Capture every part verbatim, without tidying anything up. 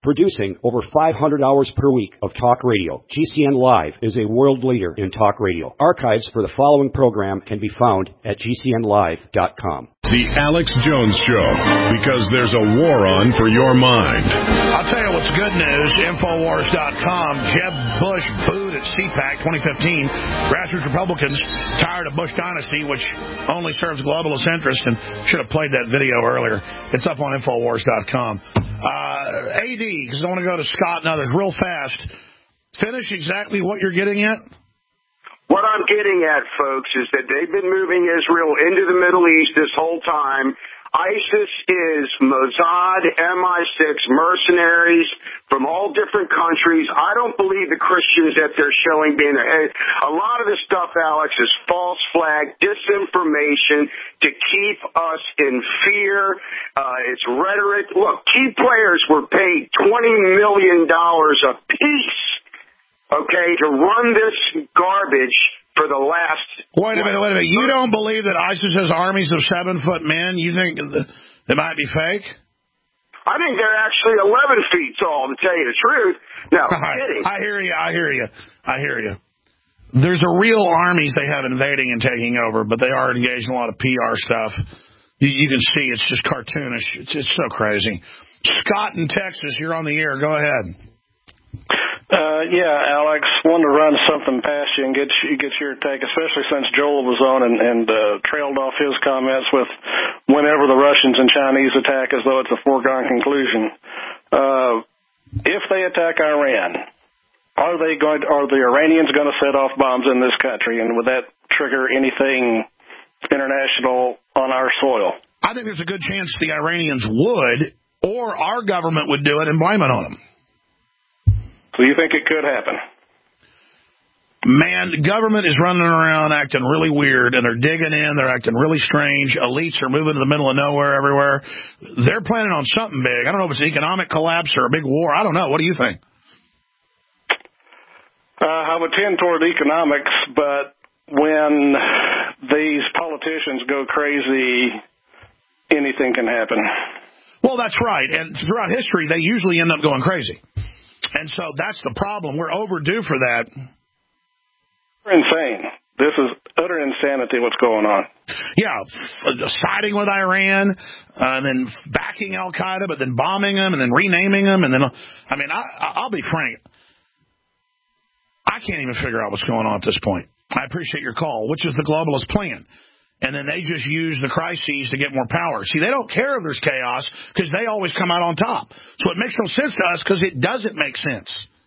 producing over five hundred hours per week of talk radio. G C N Live is a world leader in talk radio. Archives for the following program can be found at G C N live dot com. The Alex Jones Show, because there's a war on for your mind. I'll tell you what's good news, Infowars dot com. Jeb Bush booed at C PAC twenty fifteen. Grassroots Republicans tired of Bush dynasty, which only serves globalist interests, and should have played that video earlier. It's up on Infowars dot com. Uh, A D, because I want to go to Scott and others real fast. Finish exactly what you're getting at. What I'm getting at, folks, is that they've been moving Israel into the Middle East this whole time. ISIS is Mossad, M I six mercenaries from all different countries. I don't believe the Christians that they're showing being there. A lot of this stuff, Alex, is false flag, disinformation to keep us in fear. Uh, it's rhetoric. Look, key players were paid twenty million dollars apiece, okay, to run this garbage for the last... Wait a minute, wait a minute. You don't believe that ISIS has armies of seven-foot men? You think they might be fake? I think they're actually eleven feet tall, to tell you the truth. No, I'm right. kidding. I hear you, I hear you, I hear you. There's a real armies they have invading and taking over, but they are engaged in a lot of P R stuff. You, you can see it's just cartoonish. It's, it's so crazy. Scott in Texas, you're on the air. Go ahead. Uh, yeah, Alex, wanted to run something past you and get you, get your take, especially since Joel was on and, and uh, trailed off his comments with whenever the Russians and Chinese attack as though it's a foregone conclusion. Uh, if they attack Iran, are they going? To, are the Iranians going to set off bombs in this country, and would that trigger anything international on our soil? I think there's a good chance the Iranians would, or our government would do it and blame it on them. So you think it could happen? Man, the government is running around acting really weird, and they're digging in. They're acting really strange. Elites are moving to the middle of nowhere everywhere. They're planning on something big. I don't know if it's an economic collapse or a big war. I don't know. What do you think? Uh, I would tend toward economics, but when these politicians go crazy, anything can happen. Well, that's right. And throughout history, they usually end up going crazy. And so that's the problem. We're overdue for that. We're insane. This is utter insanity what's going on. Yeah, siding with Iran, uh, and then backing Al-Qaeda, but then bombing them, and then renaming them. And then, I mean, I, I'll be frank. I can't even figure out what's going on at this point. I appreciate your call, which is the globalist plan. And then they just use the crises to get more power. See, they don't care if there's chaos because they always come out on top. So it makes no sense to us because it doesn't make sense.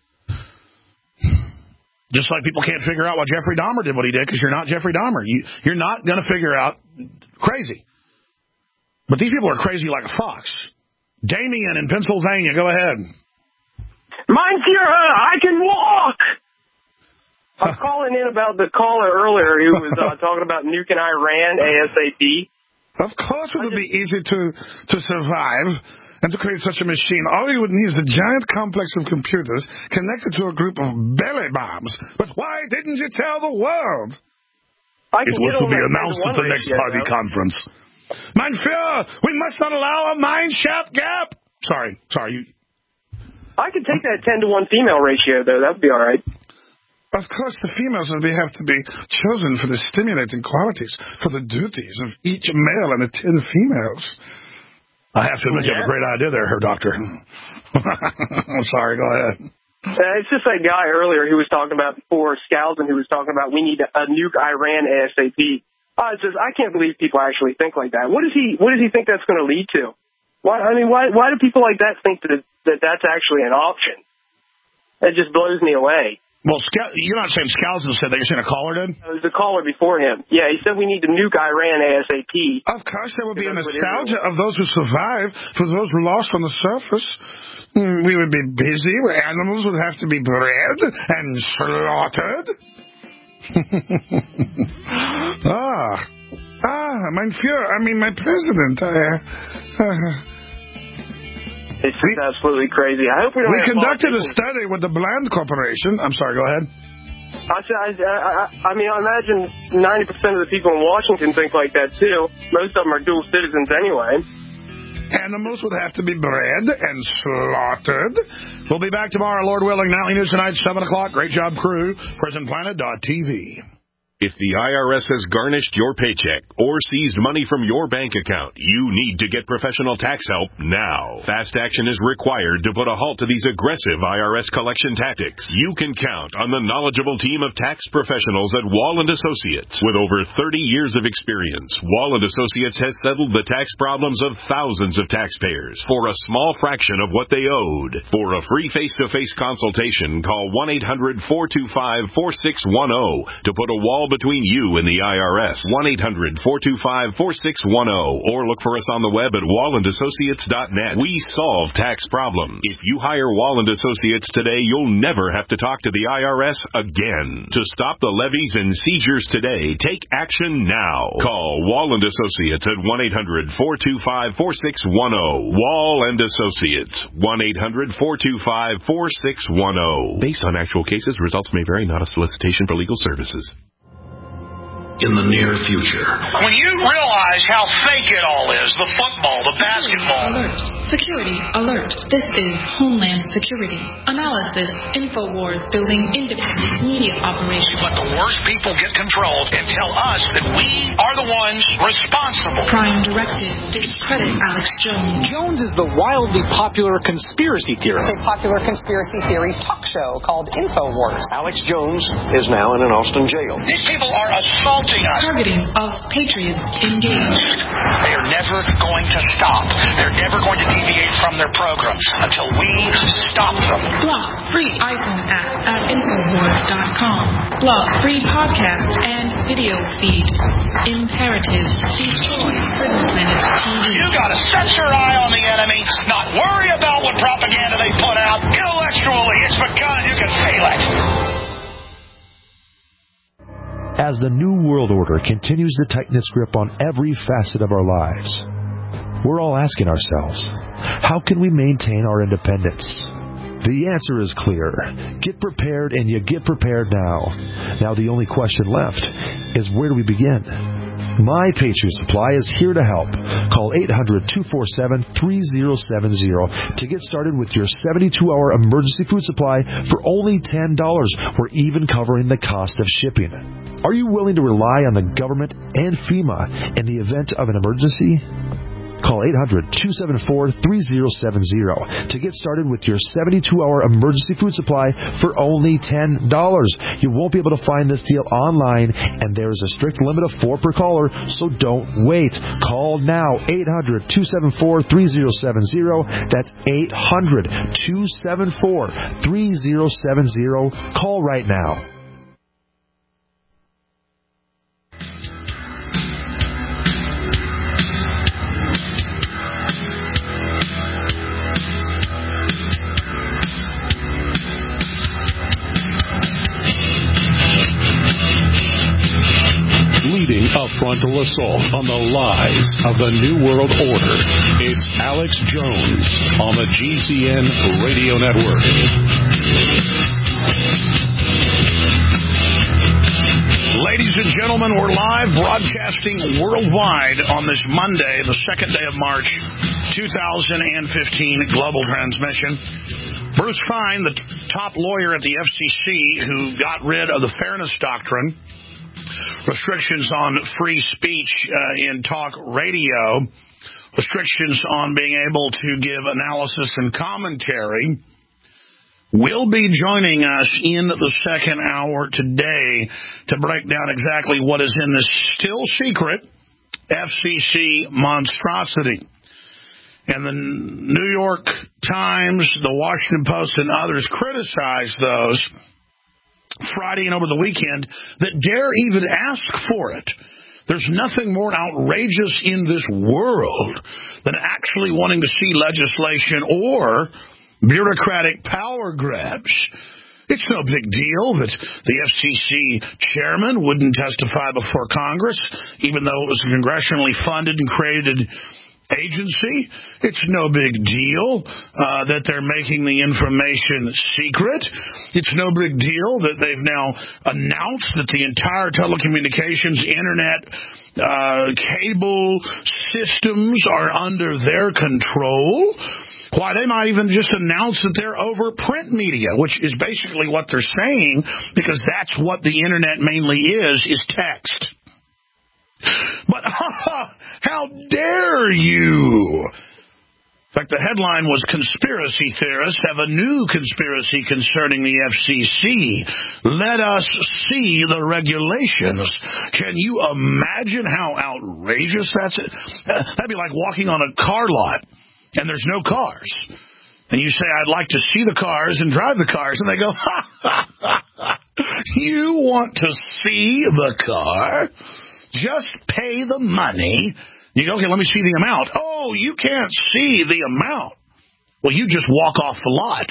Just like people can't figure out why Jeffrey Dahmer did what he did because you're not Jeffrey Dahmer. You, you're not going to figure out crazy. But these people are crazy like a fox. Damien in Pennsylvania, go ahead. Mein Führer, I can walk! I'm calling in about the caller earlier who was uh, talking about nuking Iran ASAP. Of course it would be easy to, to survive and to create such a machine. All you would need is a giant complex of computers connected to a group of belly bombs. But why didn't you tell the world? I it was to be announced at the next party now. Conference. Mein Führer, we must not allow a mine shaft gap. Sorry, sorry. You... I could take that ten to one female ratio, though. That would be all right. Of course, the females will be, have to be chosen for the stimulating qualities, for the duties of each male and the ten females. I have to admit, yeah. You have a great idea there, her doctor. I'm sorry, go ahead. Uh, it's just that guy earlier who was talking about before, Skousen, who was talking about we need to uh, nuke Iran ASAP. Uh, it's just, I can't believe people actually think like that. What does he What does he think that's going to lead to? Why? I mean, why Why do people like that think that, that that's actually an option? That just blows me away. Well, you're not saying Skousen said that. You're saying a caller did? It was the caller before him. Yeah, he said we need to nuke Iran ASAP. Of course, there would be a nostalgia of those who survived for those who lost on the surface. We would be busy. Animals would have to be bred and slaughtered. ah, ah, mein Führer, I mean, my president. I, uh, It's just absolutely crazy. I hope we don't. We conducted a study with the Bland Corporation. I'm sorry. Go ahead. I, I, I, I mean, I imagine ninety percent of the people in Washington think like that too. Most of them are dual citizens anyway. animals would have to be bred and slaughtered. We'll be back tomorrow, Lord willing. Nightly News tonight, seven o'clock. Great job, crew. prison planet dot t v. If the I R S has garnished your paycheck or seized money from your bank account, you need to get professional tax help now. Fast action is required to put a halt to these aggressive I R S collection tactics. You can count on the knowledgeable team of tax professionals at Wall and Associates. With over thirty years of experience, Wall and Associates has settled the tax problems of thousands of taxpayers for a small fraction of what they owed. For a free face-to-face consultation, call one eight hundred four two five four six one zero to put a wall between you and the I R S. one eight hundred four two five four six one zero or look for us on the web at wall and associates dot net. We solve tax problems. If you hire Wall and Associates today, you'll never have to talk to the I R S again. To stop the levies and seizures today, take action now. Call Wall and Associates at one eight hundred four two five four six one zero. Wall and Associates, one eight hundred four two five four six one zero. Based on actual cases, results may vary, not a solicitation for legal services. In the near future. When you realize how fake it all is, the football, the basketball. Alert. Security alert. This is Homeland Security. Analysis. InfoWars building independent media operation. Let the worst people get control and tell us that we are the ones responsible. Prime Directive. Discredit Alex Jones. Jones is the wildly popular conspiracy theorist. It's a popular conspiracy theory talk show called InfoWars. Alex Jones is now in an Austin jail. These people are assaulting us. Targeting of patriots engaged. They are never going to stop. They're never going to deviate from their program until we stop them. Block free iPhone app at infowars dot com. Block free podcast and video feed. Imperative. Destroy Prison Planet T V. You gotta set your eye on the enemy, not worry about what propaganda they put out. Intellectually, it's begun. You can feel it. As the New World Order continues to tighten its grip on every facet of our lives, we're all asking ourselves, how can we maintain our independence? The answer is clear. Get prepared, and you get prepared now. Now the only question left is, where do we begin? My Patriot Supply is here to help. Call eight hundred two four seven three zero seven zero to get started with your seventy-two hour emergency food supply for only ten dollars. We're even covering the cost of shipping. Are you willing to rely on the government and FEMA in the event of an emergency? Call eight hundred two seven four three zero seven zero to get started with your seventy-two hour emergency food supply for only ten dollars. You won't be able to find this deal online, and there is a strict limit of four per caller, so don't wait. Call now, eight hundred two seven four three zero seven zero. That's eight hundred two seven four three zero seven zero. Call right now. Leading a frontal assault on the lies of the New World Order, it's Alex Jones on the G C N Radio Network. Ladies and gentlemen, we're live broadcasting worldwide on this Monday, the second day of March, two thousand fifteen, global transmission. Bruce Fein, the top lawyer at the F C C who got rid of the Fairness Doctrine, restrictions on free speech uh, in talk radio, restrictions on being able to give analysis and commentary, will be joining us in the second hour today to break down exactly what is in this still secret F C C monstrosity. And the New York Times, the Washington Post, and others criticized those Friday and over the weekend that dare even ask for it. There's nothing more outrageous in this world than actually wanting to see legislation or bureaucratic power grabs. It's no big deal that the F C C chairman wouldn't testify before Congress, even though it was congressionally funded and created agency. It's no big deal uh, that they're making the information secret. It's no big deal that they've now announced that the entire telecommunications, internet, uh, cable systems are under their control. Why, they might even just announce that they're over print media, which is basically what they're saying, because that's what the internet mainly is, is text. But how dare you? In fact, the headline was Conspiracy Theorists Have a New Conspiracy Concerning the F C C. Let us see the regulations. Can you imagine how outrageous that's? That'd be like walking on a car lot. And there's no cars. And you say, I'd like to see the cars and drive the cars. And they go, ha, ha, ha, ha. You want to see the car? Just pay the money. You go, okay, let me see the amount. Oh, you can't see the amount. Well, you just walk off the lot.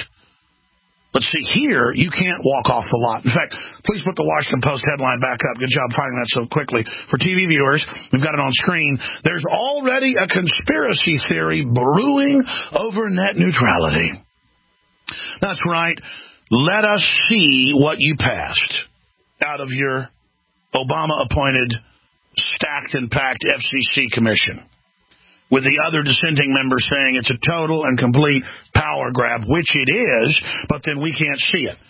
But see, here, you can't walk off the lot. In fact, please put the Washington Post headline back up. Good job finding that so quickly. For T V viewers, we've got it on screen. There's already a conspiracy theory brewing over net neutrality. That's right. Let us see what you passed out of your Obama-appointed, stacked and packed F C C commission, with the other dissenting members saying it's a total and complete power grab, which it is, but then we can't see it.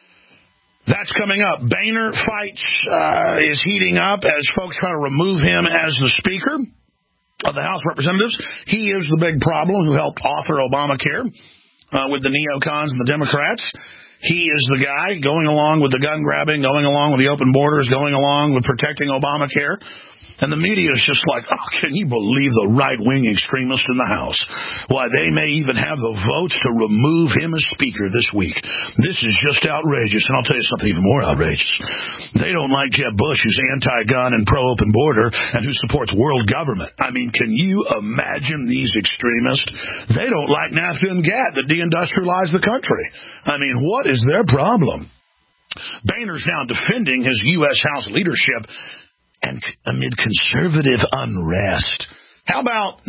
That's coming up. Boehner fights uh, is heating up as folks try to remove him as the Speaker of the House of Representatives. He is the big problem who helped author Obamacare uh, with the neocons and the Democrats. He is the guy going along with the gun grabbing, going along with the open borders, going along with protecting Obamacare. And the media is just like, oh, can you believe the right-wing extremists in the House? Why, they may even have the votes to remove him as Speaker this week. This is just outrageous. And I'll tell you something even more outrageous. They don't like Jeb Bush, who's anti-gun and pro-open border and who supports world government. I mean, can you imagine these extremists? They don't like NAFTA and GATT that deindustrialize the country. I mean, what is their problem? Boehner's now defending his U S House leadership and amid conservative unrest. How about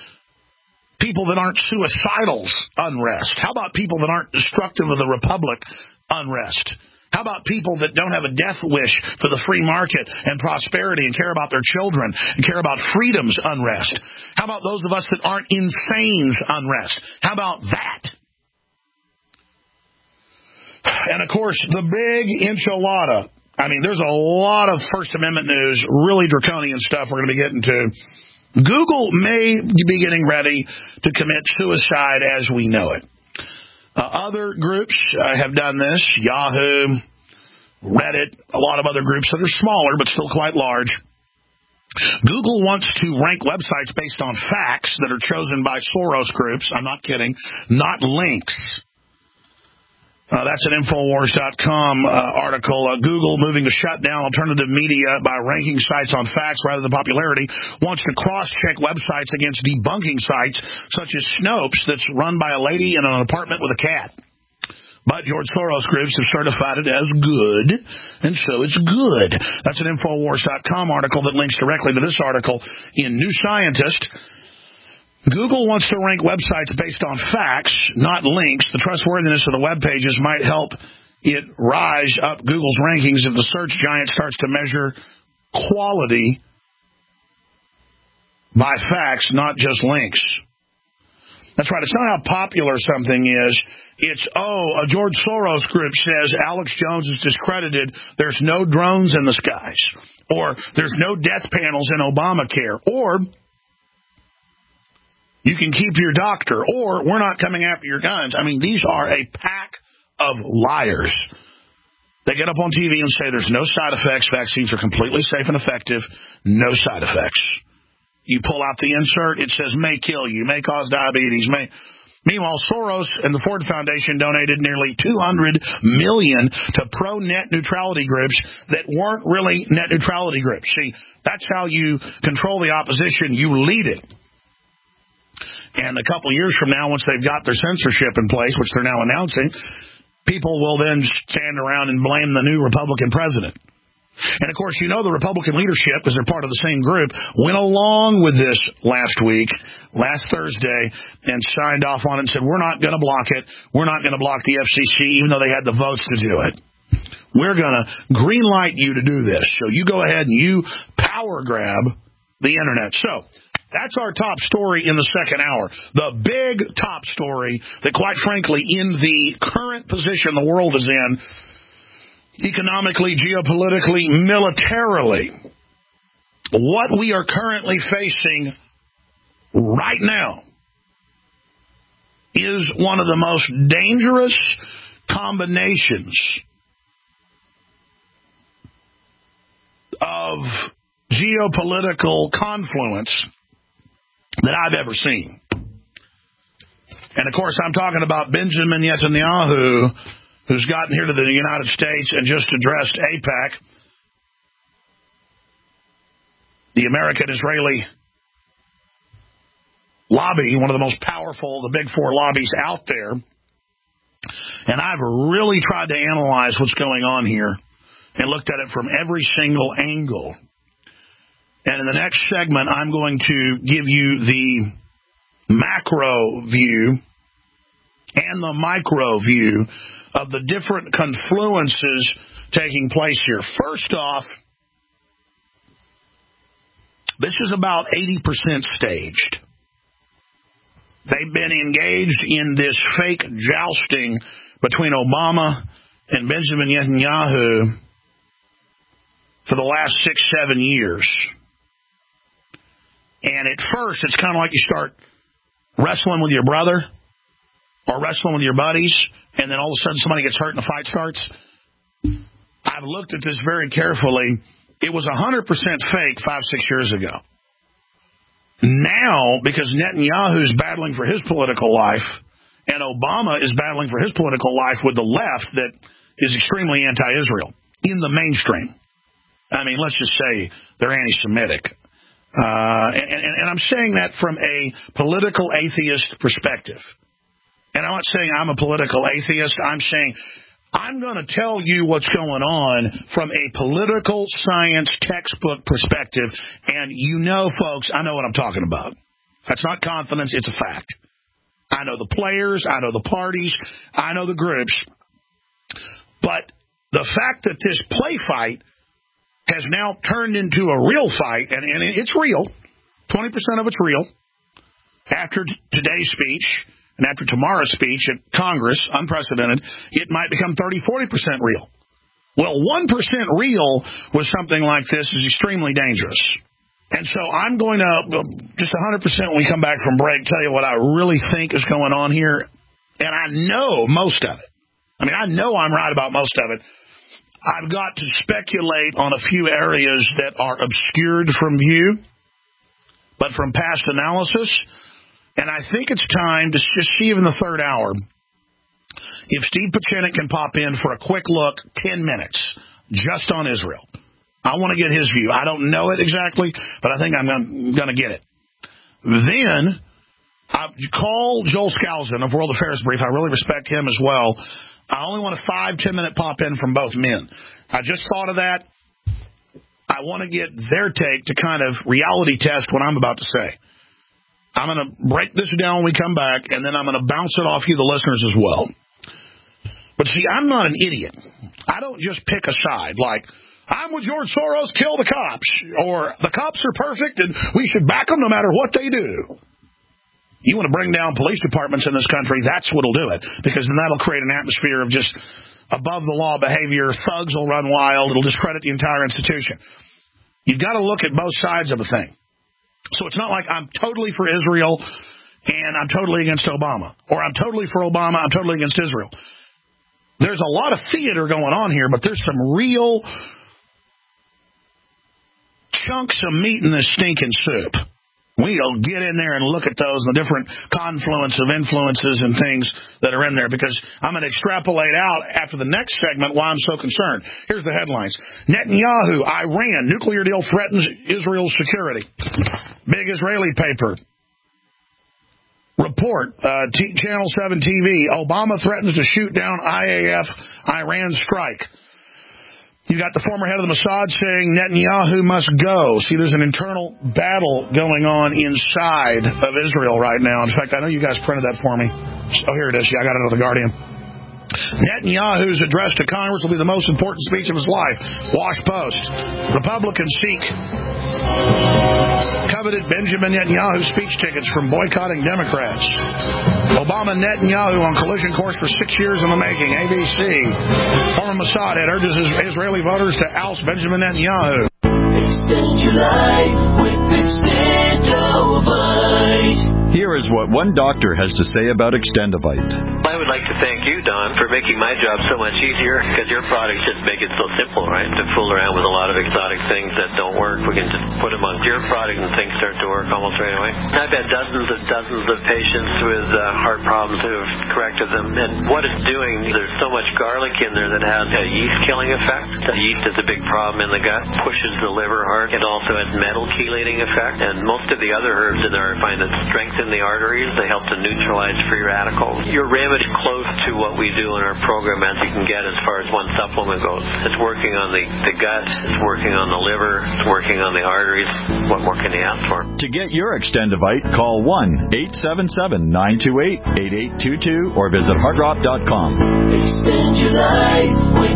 people that aren't suicidals unrest? How about people that aren't destructive of the republic unrest? How about people that don't have a death wish for the free market and prosperity and care about their children and care about freedoms unrest? How about those of us that aren't insanes unrest? How about that? And, of course, the big enchilada. I mean, there's a lot of First Amendment news, really draconian stuff we're going to be getting to. Google may be getting ready to commit suicide as we know it. Uh, other groups uh, have done this, Yahoo, Reddit, a lot of other groups that are smaller but still quite large. Google wants to rank websites based on facts that are chosen by Soros groups. I'm not kidding, not links. Uh, that's an Infowars dot com uh, article. Uh, Google, moving to shut down alternative media by ranking sites on facts rather than popularity, wants to cross-check websites against debunking sites such as Snopes that's run by a lady in an apartment with a cat. But George Soros groups have certified it as good, and so it's good. That's an Infowars dot com article that links directly to this article in New Scientist. Google wants to rank websites based on facts, not links. The trustworthiness of the web pages might help it rise up Google's rankings if the search giant starts to measure quality by facts, not just links. That's right. It's not how popular something is. It's, oh, a George Soros group says Alex Jones is discredited. There's no drones in the skies. Or there's no death panels in Obamacare. Or you can keep your doctor, or we're not coming after your guns. I mean, these are a pack of liars. They get up on T V and say there's no side effects. Vaccines are completely safe and effective. No side effects. You pull out the insert, it says may kill you, may cause diabetes. May. Meanwhile, Soros and the Ford Foundation donated nearly two hundred million dollars to pro-net neutrality groups that weren't really net neutrality groups. See, that's how you control the opposition. You lead it. And a couple years from now, once they've got their censorship in place, which they're now announcing, people will then stand around and blame the new Republican president. And, of course, you know the Republican leadership, because they're part of the same group, went along with this last week, last Thursday, and signed off on it and said, we're not going to block it. We're not going to block the F C C, even though they had the votes to do it. We're going to green light you to do this. So you go ahead and you power grab the Internet. So that's our top story in the second hour. The big top story that, quite frankly, in the current position the world is in, economically, geopolitically, militarily, what we are currently facing right now is one of the most dangerous combinations of geopolitical confluence that I've ever seen. And, of course, I'm talking about Benjamin Netanyahu, who's gotten here to the United States and just addressed AIPAC, the American-Israeli lobby, one of the most powerful, the big four lobbies out there. And I've really tried to analyze what's going on here and looked at it from every single angle. And in the next segment, I'm going to give you the macro view and the micro view of the different confluences taking place here. First off, this is about eighty percent staged. They've been engaged in this fake jousting between Obama and Benjamin Netanyahu for the last six, seven years. And at first, it's kind of like you start wrestling with your brother or wrestling with your buddies, and then all of a sudden somebody gets hurt and the fight starts. I've looked at this very carefully. It was one hundred percent fake five, six years ago. Now, because Netanyahu's battling for his political life and Obama is battling for his political life with the left that is extremely anti-Israel in the mainstream. I mean, let's just say they're anti-Semitic. Uh, and, and, and I'm saying that from a political atheist perspective. And I'm not saying I'm a political atheist. I'm saying I'm going to tell you what's going on from a political science textbook perspective. And you know, folks, I know what I'm talking about. That's not confidence. It's a fact. I know the players. I know the parties. I know the groups. But the fact that this play fight has now turned into a real fight, and, and it's real, twenty percent of it's real, after t- today's speech and after tomorrow's speech at Congress, unprecedented, it might become thirty, forty percent real. Well, one percent real with something like this is extremely dangerous. And so I'm going to, just one hundred percent when we come back from break, tell you what I really think is going on here. And I know most of it. I mean, I know I'm right about most of it. I've got to speculate on a few areas that are obscured from view, but from past analysis. And I think it's time to just see in the third hour if Steve Pachinik can pop in for a quick look, ten minutes, just on Israel. I want to get his view. I don't know it exactly, but I think I'm going to get it. Then I call Joel Skousen of World Affairs Brief. I really respect him as well. I only want a five, ten-minute pop-in from both men. I just thought of that. I want to get their take to kind of reality test what I'm about to say. I'm going to break this down when we come back, and then I'm going to bounce it off you, the listeners, as well. But see, I'm not an idiot. I don't just pick a side like, I'm with George Soros, kill the cops, or the cops are perfect and we should back them no matter what they do. You want to bring down police departments in this country, that's what'll do it, because then that'll create an atmosphere of just above-the-law behavior. Thugs will run wild. It'll discredit the entire institution. You've got to look at both sides of a thing. So it's not like I'm totally for Israel and I'm totally against Obama, or I'm totally for Obama, I'm totally against Israel. There's a lot of theater going on here, but there's some real chunks of meat in this stinking soup. We'll get in there and look at those and the different confluence of influences and things that are in there, because I'm going to extrapolate out after the next segment why I'm so concerned. Here's the headlines. Netanyahu, Iran, nuclear deal threatens Israel's security. Big Israeli paper. Report, uh, T- Channel seven T V, Obama threatens to shoot down I A F Iran strike. You got the former head of the Mossad saying Netanyahu must go. See, there's an internal battle going on inside of Israel right now. In fact, I know you guys printed that for me. Oh, here it is. Yeah, I got it out of The Guardian. Netanyahu's address to Congress will be the most important speech of his life. Wash Post. Republicans seek coveted Benjamin Netanyahu speech tickets from boycotting Democrats. Obama and Netanyahu on collision course for six years in the making. A B C. Former Mossad head urges Israeli voters to oust Benjamin Netanyahu. Extend your life with Extendovite. Here is what one doctor has to say about Extendovite. I would like to thank you, Don, for making my job so much easier, because your products just make it so simple, right? To fool around with a lot of exotic things that don't work, we can just put them on your product and things start to work almost right away. I've had dozens and dozens of patients with uh, heart problems who have corrected them, and what it's doing, there's so much garlic in there that has a yeast-killing effect. The yeast is a big problem in the gut, pushes the liver hard. It also has metal chelating effect, and most of the other herbs in there I find that strengthen the arteries. They help to neutralize free radicals. Your remedy close to what we do in our program as you can get as far as one supplement goes. It's working on the, the gut, it's working on the liver, it's working on the arteries. What more can you ask for? To get your Extendovite, call one eight seven seven, nine two eight, eight eight two two or visit hardrop dot com. Extend your life with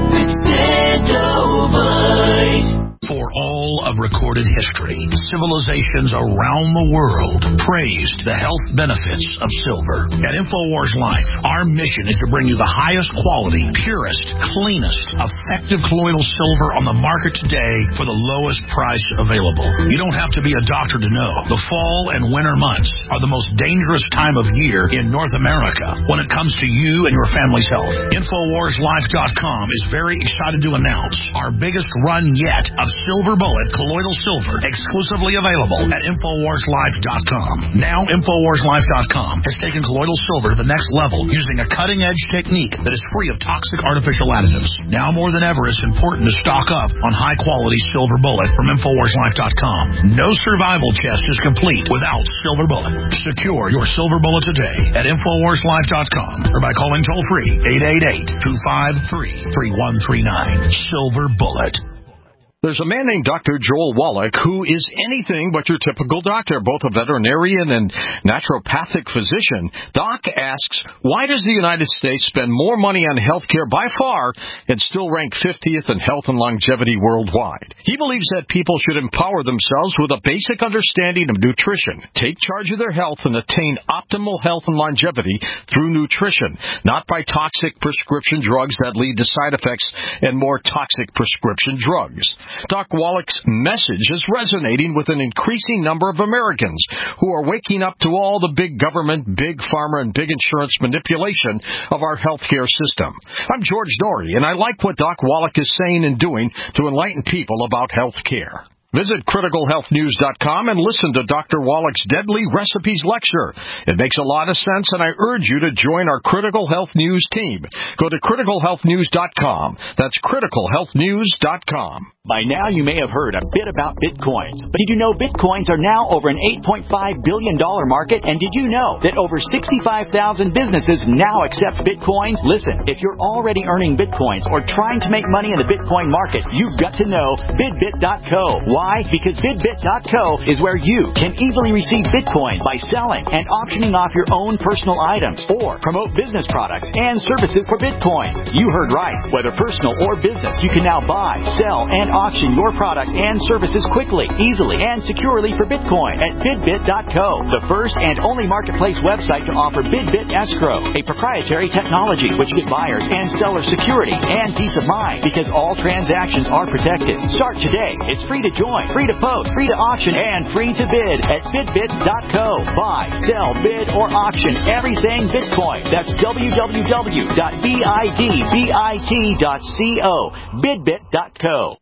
Extendovite. For all of recorded history, civilizations around the world praised the health benefits of silver. At InfoWars Life, our mission is to bring you the highest quality, purest, cleanest, effective colloidal silver on the market today for the lowest price available. You don't have to be a doctor to know. The fall and winter months are the most dangerous time of year in North America when it comes to you and your family's health. Infowars Life dot com is very excited to announce our biggest run yet of Silver Bullet colloidal silver, exclusively available at Infowars Life dot com. Now, Infowars Life dot com has taken colloidal silver to the next level using a cutting-edge technique that is free of toxic artificial additives. Now more than ever, it's important to stock up on high-quality Silver Bullet from Infowars Life dot com. No survival chest is complete without Silver Bullet. Secure your Silver Bullet today at Infowars Life dot com or by calling toll-free eight eight eight, two five three, three one three nine. Silver Bullet. There's a man named Doctor Joel Wallach who is anything but your typical doctor, both a veterinarian and naturopathic physician. Doc asks, why does the United States spend more money on health care by far and still rank fiftieth in health and longevity worldwide? He believes that people should empower themselves with a basic understanding of nutrition, take charge of their health, and attain optimal health and longevity through nutrition, not by toxic prescription drugs that lead to side effects and more toxic prescription drugs. Doc Wallach's message is resonating with an increasing number of Americans who are waking up to all the big government, big pharma, and big insurance manipulation of our healthcare system. I'm George Norrie, and I like what Doc Wallach is saying and doing to enlighten people about health care. Visit critical health news dot com and listen to Doctor Wallach's Deadly Recipes lecture. It makes a lot of sense, and I urge you to join our Critical Health News team. Go to critical health news dot com. That's critical health news dot com. By now, you may have heard a bit about Bitcoins. But did you know Bitcoins are now over an eight point five billion dollars market? And did you know that over sixty-five thousand businesses now accept Bitcoins? Listen, if you're already earning Bitcoins or trying to make money in the Bitcoin market, you've got to know bidbit dot co. Why? Because bidbit dot co is where you can easily receive Bitcoin by selling and auctioning off your own personal items or promote business products and services for Bitcoin. You heard right. Whether personal or business, you can now buy, sell, and auction your product and services quickly, easily, and securely for Bitcoin at bidbit dot co, the first and only marketplace website to offer BidBit Escrow, a proprietary technology which gives buyers and sellers security and peace of mind because all transactions are protected. Start today. It's free to join, free to post, free to auction, and free to bid at bidbit dot co. Buy, sell, bid, or auction everything Bitcoin. That's w w w dot bidbit dot co. bidbit dot co.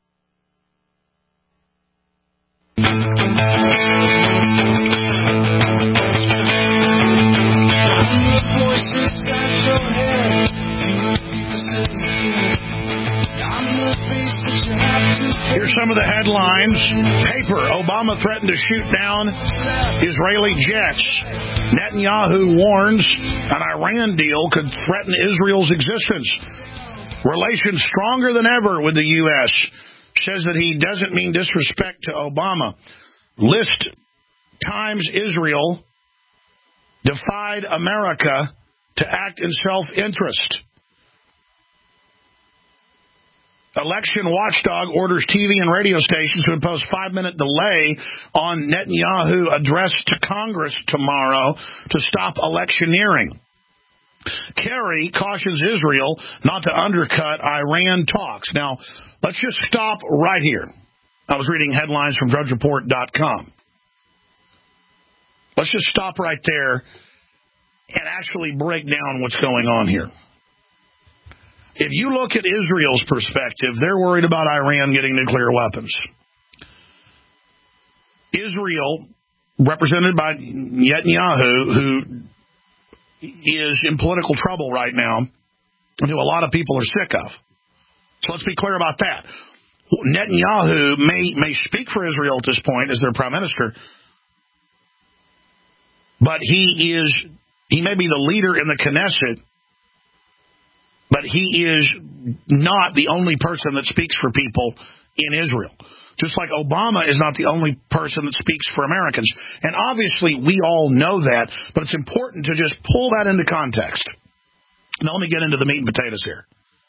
Here's some of the headlines. Paper, Obama threatened to shoot down Israeli jets. Netanyahu warns an Iran deal could threaten Israel's existence. Relations stronger than ever with the U S Says that he doesn't mean disrespect to Obama. List times Israel defied America to act in self-interest. Election watchdog orders T V and radio stations to impose five-minute delay on Netanyahu address to Congress tomorrow to stop electioneering. Kerry cautions Israel not to undercut Iran talks. Now, let's just stop right here. I was reading headlines from Drudge Report dot com. Let's just stop right there and actually break down what's going on here. If you look at Israel's perspective, they're worried about Iran getting nuclear weapons. Israel, represented by Netanyahu, who is in political trouble right now, and who a lot of people are sick of. So let's be clear about that. Netanyahu may, may speak for Israel at this point as their prime minister, but he is he may be the leader in the Knesset, but he is not the only person that speaks for people in Israel. Just like Obama is not the only person that speaks for Americans. And obviously we all know that, but it's important to just pull that into context. Now let me get into the meat and potatoes here.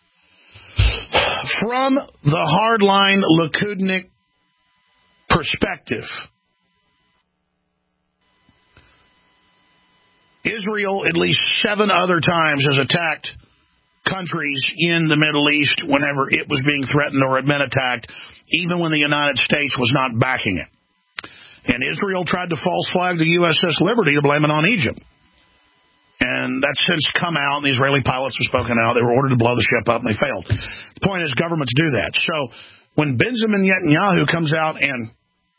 From the hardline Likudnik perspective, Israel at least seven other times has attacked countries in the Middle East whenever it was being threatened or had been attacked, even when the United States was not backing it. And Israel tried to false flag the U S S Liberty to blame it on Egypt. And that's since come out, and the Israeli pilots have spoken out. They were ordered to blow the ship up, and they failed. The point is, governments do that. So when Benjamin Netanyahu comes out and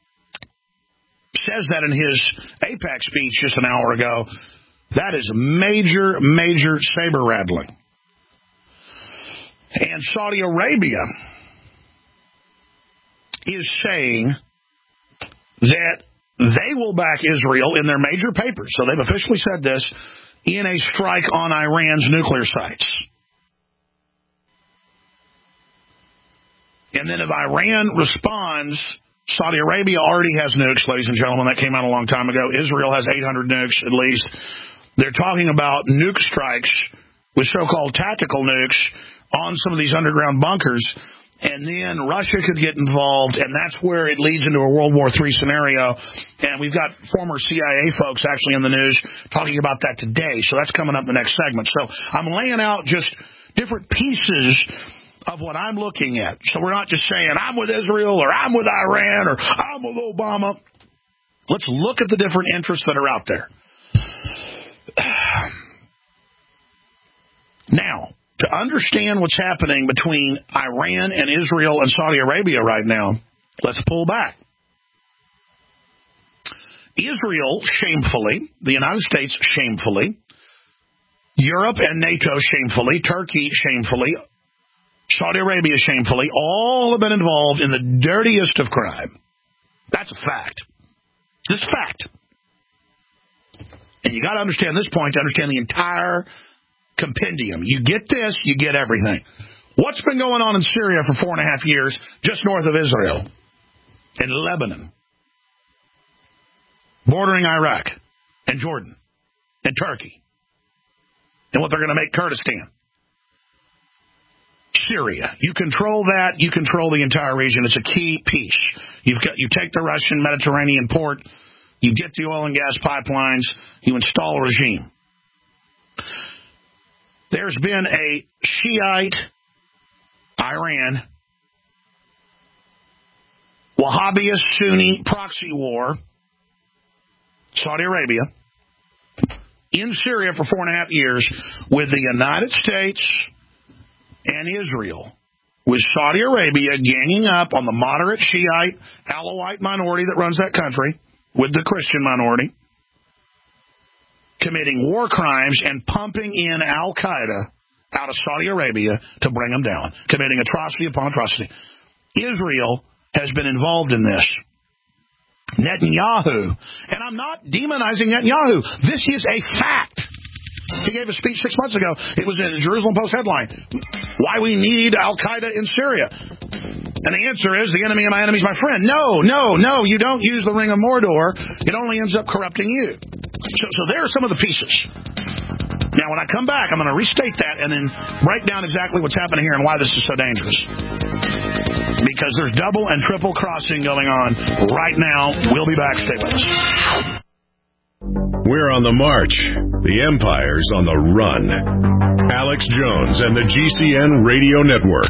says that in his AIPAC speech just an hour ago, that is major, major saber-rattling. And Saudi Arabia is saying that they will back Israel in their major papers. So they've officially said this, in a strike on Iran's nuclear sites. And then if Iran responds, Saudi Arabia already has nukes, ladies and gentlemen. That came out a long time ago. Israel has eight hundred nukes at least. They're talking about nuke strikes with so-called tactical nukes on some of these underground bunkers, and then Russia could get involved, and that's where it leads into a World War Three scenario. And we've got former C I A folks actually in the news talking about that today, so that's coming up in the next segment. So I'm laying out just different pieces of what I'm looking at. So we're not just saying, I'm with Israel, or I'm with Iran, or I'm with Obama. Let's look at the different interests that are out there. Now, to understand what's happening between Iran and Israel and Saudi Arabia right now, let's pull back. Israel, shamefully, the United States, shamefully, Europe and NATO, shamefully, Turkey, shamefully, Saudi Arabia, shamefully, all have been involved in the dirtiest of crime. That's a fact. It's a fact. And you got to understand this point to understand the entire compendium. You get this, you get everything. What's been going on in Syria for four and a half years, just north of Israel, in Lebanon, bordering Iraq, and Jordan, and Turkey, and what they're going to make Kurdistan. Syria. You control that, you control the entire region. It's a key piece. You've got, you take the Russian Mediterranean port, you get the oil and gas pipelines, you install a regime. There's been a Shiite, Iran, Wahhabist Sunni proxy war, Saudi Arabia, in Syria for four and a half years with the United States and Israel, with Saudi Arabia ganging up on the moderate Shiite Alawite minority that runs that country with the Christian minority, committing war crimes and pumping in Al-Qaeda out of Saudi Arabia to bring them down, committing atrocity upon atrocity. Israel has been involved in this. Netanyahu, and I'm not demonizing Netanyahu. This is a fact. He gave a speech six months ago. It was in the Jerusalem Post headline, Why We Need Al-Qaeda in Syria. And the answer is, the enemy of my enemy is my friend. No, no, no, you don't use the Ring of Mordor. It only ends up corrupting you. So, so there are some of the pieces. Now, when I come back, I'm going to restate that and then break down exactly what's happening here and why this is so dangerous. Because there's double and triple crossing going on right now. We'll be back. Stay with us. We're on the march. The empire's on the run. Alex Jones and the G C N Radio Network.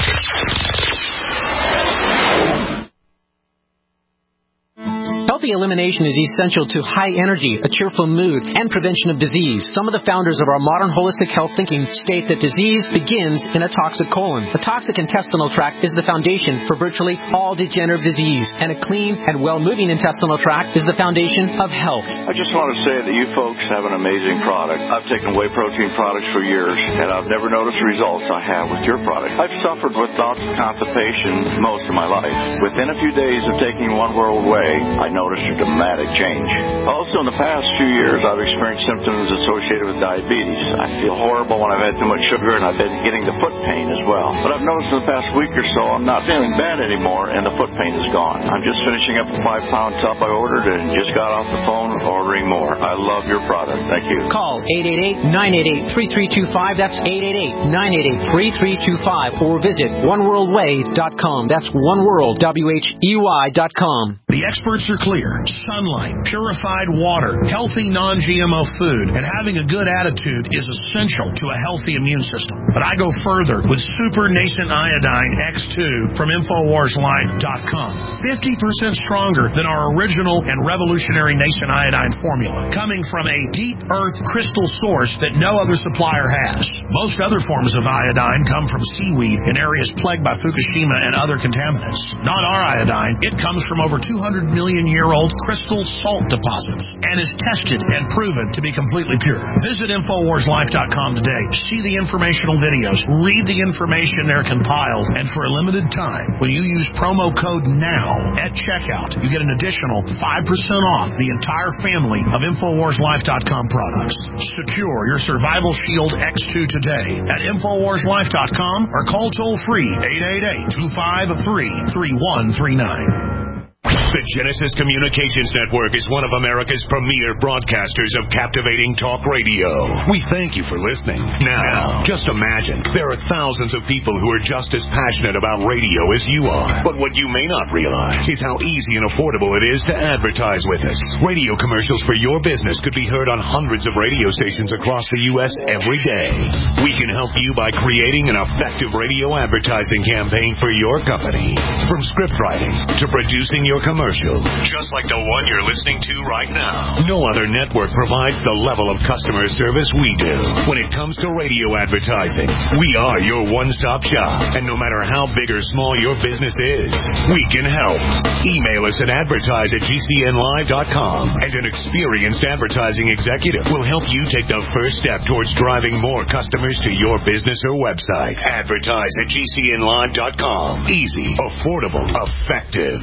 Healthy elimination is essential to high energy, a cheerful mood, and prevention of disease. Some of the founders of our modern holistic health thinking state that disease begins in a toxic colon. A toxic intestinal tract is the foundation for virtually all degenerative disease, and a clean and well-moving intestinal tract is the foundation of health. I just want to say that you folks have an amazing product. I've taken whey protein products for years, and I've never noticed the results I have with your product. I've suffered with thoughts of constipation most of my life. Within a few days of taking One World Whey, I noticed a dramatic change. Also, in the past few years, I've experienced symptoms associated with diabetes. I feel horrible when I've had too much sugar, and I've been getting the foot pain as well. But I've noticed in the past week or so, I'm not feeling bad anymore, and the foot pain is gone. I'm just finishing up a five-pound tub I ordered and just got off the phone ordering more. I love your product. Thank you. Call eight eight eight, nine eight eight, three three two five. That's eight eight eight, nine eight eight, three three two five. Or visit one world way dot com. That's oneworld, W H E Y dot com. The experts are clear. Sunlight, purified water, healthy non-G M O food, and having a good attitude is essential to a healthy immune system. But I go further with Super Nascent Iodine X two from Infowars Life dot com. fifty percent stronger than our original and revolutionary Nascent Iodine formula, coming from a deep earth crystal source that no other supplier has. Most other forms of iodine come from seaweed in areas plagued by Fukushima and other contaminants. Not our iodine. It comes from over two hundred million year old crystal salt deposits and is tested and proven to be completely pure. Visit Infowars Life dot com today. See the informational videos. Read the information they're compiled. And for a limited time, when you use promo code NOW at checkout, you get an additional five percent off the entire family of Infowars Life dot com products. Secure your Survival Shield X two today at Infowars Life dot com or call toll-free eight eight eight, two five three, three one three nine. The Genesis Communications Network is one of America's premier broadcasters of captivating talk radio. We thank you for listening. Now, just imagine, there are thousands of people who are just as passionate about radio as you are. But what you may not realize is how easy and affordable it is to advertise with us. Radio commercials for your business could be heard on hundreds of radio stations across the U S every day. We can help you by creating an effective radio advertising campaign for your company. From script writing to producing your commercial, just like the one you're listening to right now. No other network provides the level of customer service we do. When it comes to radio advertising, we are your one-stop shop. And no matter how big or small your business is, we can help. Email us at advertise at G C N live dot com, and an experienced advertising executive will help you take the first step towards driving more customers to your business or website. Advertise at G C N live dot com. Easy, affordable, effective.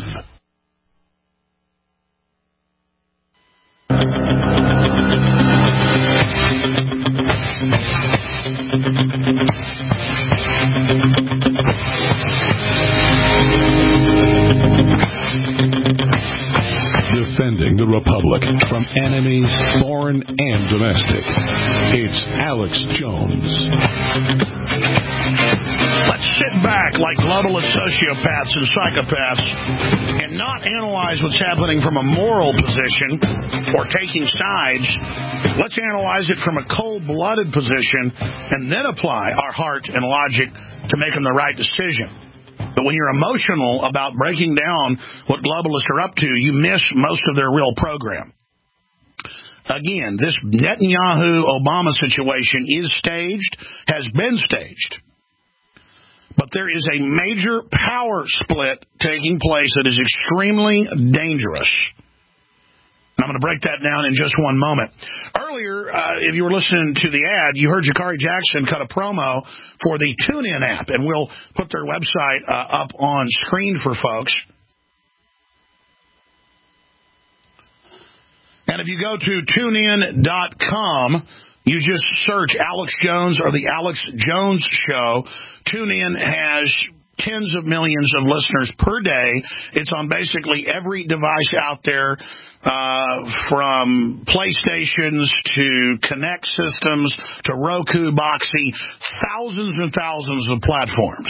Defending the Republic from enemies, foreign and domestic. It's Alex Jones. Let's sit back like globalist sociopaths and psychopaths and not analyze what's happening from a moral position or taking sides. Let's analyze it from a cold-blooded position and then apply our heart and logic to making the right decision. But when you're emotional about breaking down what globalists are up to, you miss most of their real program. Again, this Netanyahu-Obama situation is staged, has been staged. But there is a major power split taking place that is extremely dangerous. I'm going to break that down in just one moment. Earlier, uh, if you were listening to the ad, you heard Jakari Jackson cut a promo for the TuneIn app, and we'll put their website uh, up on screen for folks. And if you go to tune in dot com, You just search Alex Jones or the Alex Jones Show. TuneIn has tens of millions of listeners per day. It's on basically every device out there, uh, from PlayStations to Kinect systems to Roku, Boxy, thousands and thousands of platforms.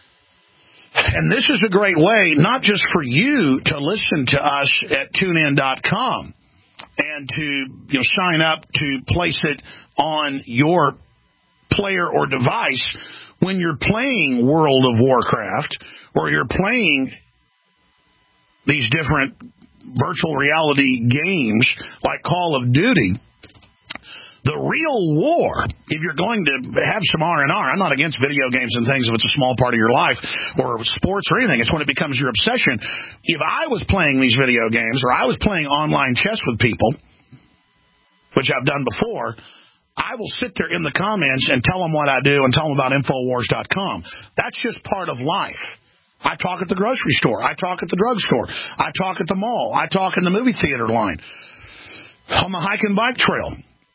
And this is a great way, not just for you to listen to us at tune in dot com and to, you know, sign up to place it on your player or device when you're playing World of Warcraft or you're playing these different virtual reality games like Call of Duty. The real war, if you're going to have some R and R, I'm not against video games and things if it's a small part of your life or sports or anything. It's when it becomes your obsession. If I was playing these video games or I was playing online chess with people, which I've done before, I will sit there in the comments and tell them what I do and tell them about Infowars dot com. That's just part of life. I talk at the grocery store. I talk at the drugstore. I talk at the mall. I talk in the movie theater line. On the hike and bike trail.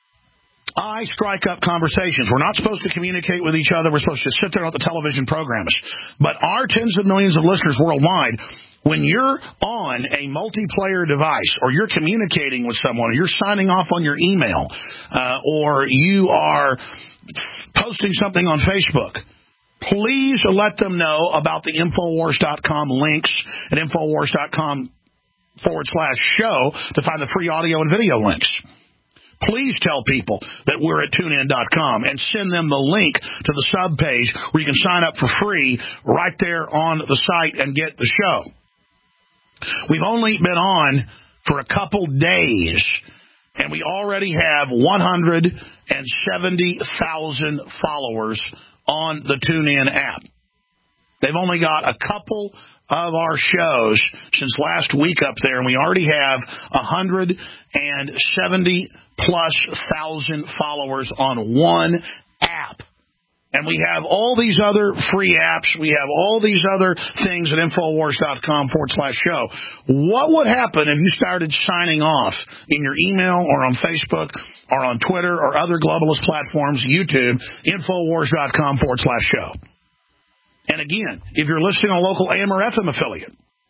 I strike up conversations. We're not supposed to communicate with each other. We're supposed to sit there and let the television program us. But our tens of millions of listeners worldwide, when you're on a multiplayer device or you're communicating with someone, or you're signing off on your email, uh, or you are posting something on Facebook, please let them know about the Infowars dot com links at Infowars dot com forward slash show to find the free audio and video links. Please tell people that we're at tune in dot com and send them the link to the sub page where you can sign up for free right there on the site and get the show. We've only been on for a couple days, and we already have one hundred seventy thousand followers on the TuneIn app. They've only got a couple of our shows since last week up there, and we already have one hundred seventy plus thousand followers on one app. And we have all these other free apps. We have all these other things at Infowars dot com forward slash show. What would happen if you started signing off in your email or on Facebook or on Twitter or other globalist platforms, YouTube, Infowars dot com forward slash show? And again, if you're listening on a local A M or F M affiliate,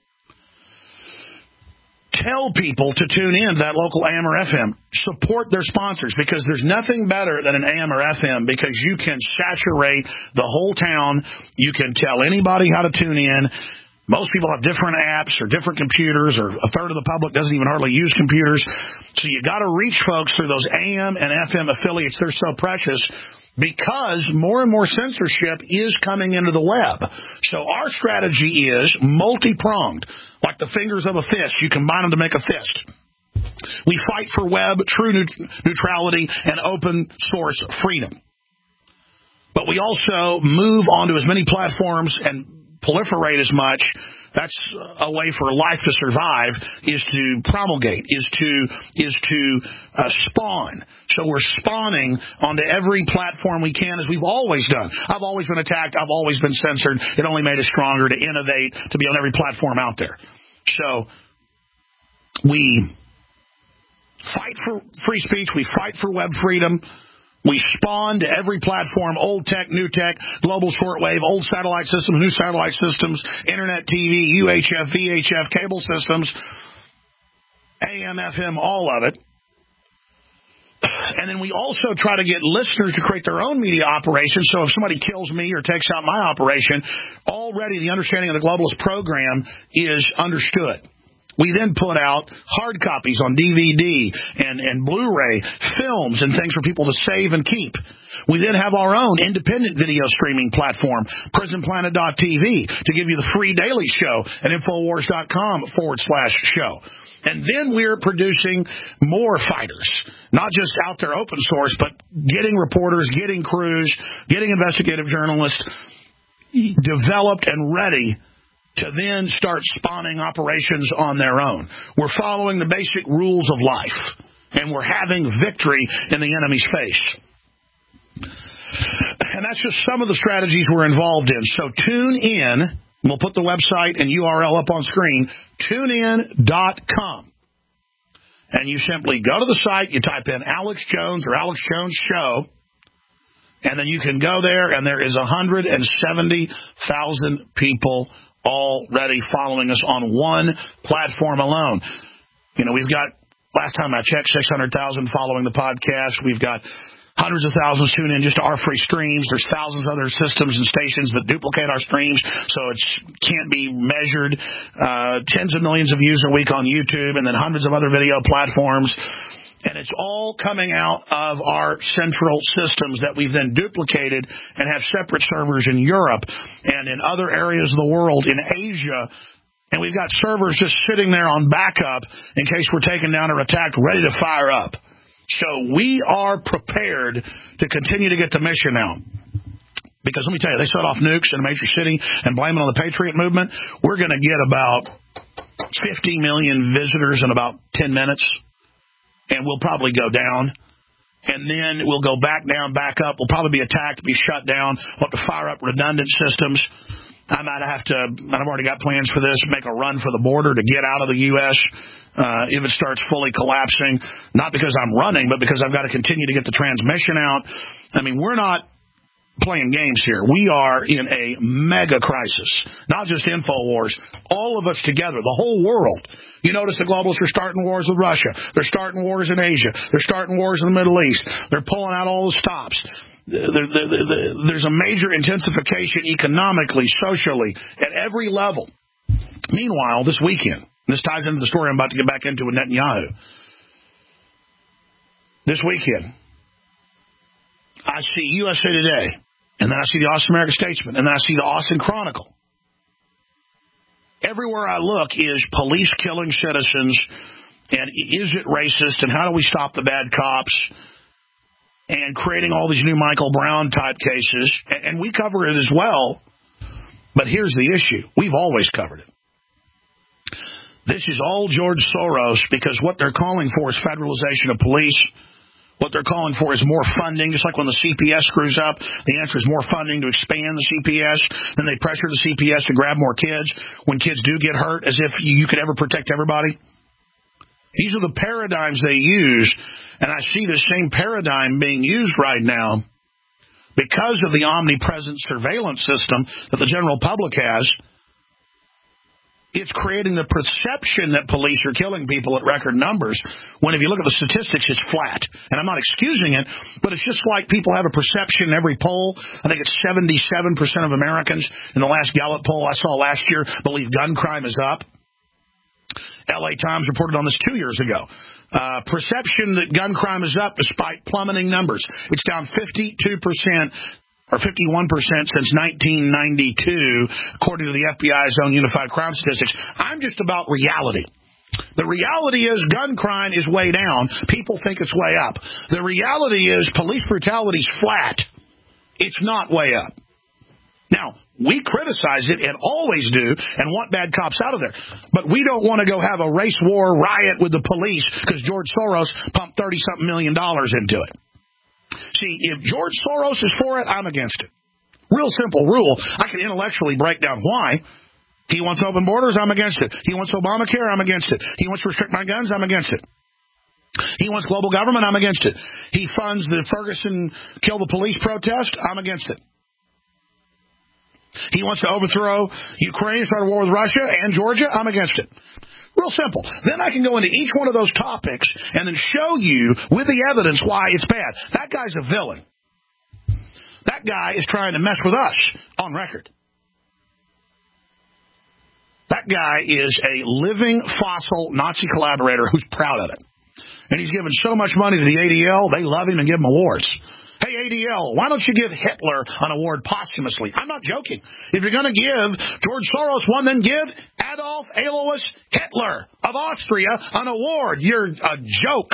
tell people to tune in to that local A M or F M. Support their sponsors, because there's nothing better than an A M or F M, because you can saturate the whole town. You can tell anybody how to tune in. Most people have different apps or different computers, or a third of the public doesn't even hardly use computers. So you got to reach folks through those A M and F M affiliates. They're so precious, because more and more censorship is coming into the web. So our strategy is multi-pronged. Like the fingers of a fist, you combine them to make a fist. We fight for web true neutrality and open source freedom. But we also move onto as many platforms and proliferate as much. That's a way for life to survive, is to promulgate, is to is to uh, spawn. So we're spawning onto every platform we can, as we've always done. I've always been attacked. I've always been censored. It only made us stronger to innovate, to be on every platform out there. So we fight for free speech. We fight for web freedom. We spawn to every platform, old tech, new tech, global shortwave, old satellite systems, new satellite systems, internet T V, U H F, V H F, cable systems, A M, F M, all of it. And then we also try to get listeners to create their own media operations. So if somebody kills me or takes out my operation, already the understanding of the globalist program is understood. We then put out hard copies on D V D and, and Blu-ray, films and things for people to save and keep. We then have our own independent video streaming platform, prison planet dot T V, to give you the free daily show at Infowars dot com forward slash show. And then we're producing more fighters, not just out there open source, but getting reporters, getting crews, getting investigative journalists developed and ready to then start spawning operations on their own. We're following the basic rules of life, and we're having victory in the enemy's face. And that's just some of the strategies we're involved in. So tune in. We'll put the website and U R L up on screen, tune in dot com. And you simply go to the site, you type in Alex Jones or Alex Jones Show, and then you can go there, and there is one hundred seventy thousand people already following us on one platform alone. You know, we've got, last time I checked, six hundred thousand following the podcast. We've got hundreds of thousands tune in just to our free streams. There's thousands of other systems and stations that duplicate our streams, so it can't be measured. Uh, tens of millions of views a week on YouTube, and then hundreds of other video platforms. And it's all coming out of our central systems that we've then duplicated and have separate servers in Europe and in other areas of the world, in Asia. And we've got servers just sitting there on backup in case we're taken down or attacked, ready to fire up. So we are prepared to continue to get the mission out. Because let me tell you, they set off nukes in a major city and blame it on the Patriot movement. We're going to get about fifty million visitors in about ten minutes, and we'll probably go down. And then we'll go back down, back up. We'll probably be attacked, be shut down. We'll have to fire up redundant systems. I might have to, and I've already got plans for this, make a run for the border to get out of the U S Uh, if it starts fully collapsing, not because I'm running, but because I've got to continue to get the transmission out. I mean, we're not playing games here. We are in a mega crisis, not just InfoWars, all of us together, the whole world. You notice the globalists are starting wars with Russia. They're starting wars in Asia. They're starting wars in the Middle East. They're pulling out all the stops. There, there, there, there's a major intensification economically, socially, at every level. Meanwhile, this weekend, this ties into the story I'm about to get back into with Netanyahu. This weekend, I see U S A Today, and then I see the Austin American Statesman, and then I see the Austin Chronicle. Everywhere I look is police killing citizens, and is it racist, and how do we stop the bad cops, and creating all these new Michael Brown type cases, and we cover it as well. But here's the issue. We've always covered it. This is all George Soros, because what they're calling for is federalization of police. What they're calling for is more funding, just like when the C P S screws up. The answer is more funding to expand the C P S. Then they pressure the C P S to grab more kids when kids do get hurt, as if you could ever protect everybody. These are the paradigms they use, and I see the same paradigm being used right now because of the omnipresent surveillance system that the general public has. It's creating the perception that police are killing people at record numbers, when if you look at the statistics, it's flat. And I'm not excusing it, but it's just like people have a perception in every poll. I think it's seventy-seven percent of Americans in the last Gallup poll I saw last year believe gun crime is up. L A Times reported on this two years ago. Uh, perception that gun crime is up despite plummeting numbers. It's down fifty-two percent. Or fifty-one percent since nineteen ninety-two, according to the F B I's own Unified Crime Statistics. I'm just about reality. The reality is gun crime is way down. People think it's way up. The reality is police brutality is flat. It's not way up. Now, we criticize it and always do and want bad cops out of there. But we don't want to go have a race war riot with the police because George Soros pumped thirty-something million dollars into it. See, if George Soros is for it, I'm against it. Real simple rule. I can intellectually break down why. He wants open borders, I'm against it. He wants Obamacare, I'm against it. He wants to restrict my guns, I'm against it. He wants global government, I'm against it. He funds the Ferguson kill the police protest, I'm against it. He wants to overthrow Ukraine, start a war with Russia and Georgia, I'm against it. Real simple. Then I can go into each one of those topics and then show you with the evidence why it's bad. That guy's a villain. That guy is trying to mess with us on record. That guy is a living fossil Nazi collaborator who's proud of it. And he's given so much money to the A D L, they love him and give him awards. Hey, A D L, why don't you give Hitler an award posthumously? I'm not joking. If you're going to give George Soros one, then give Adolf Alois Hitler of Austria an award. You're a joke.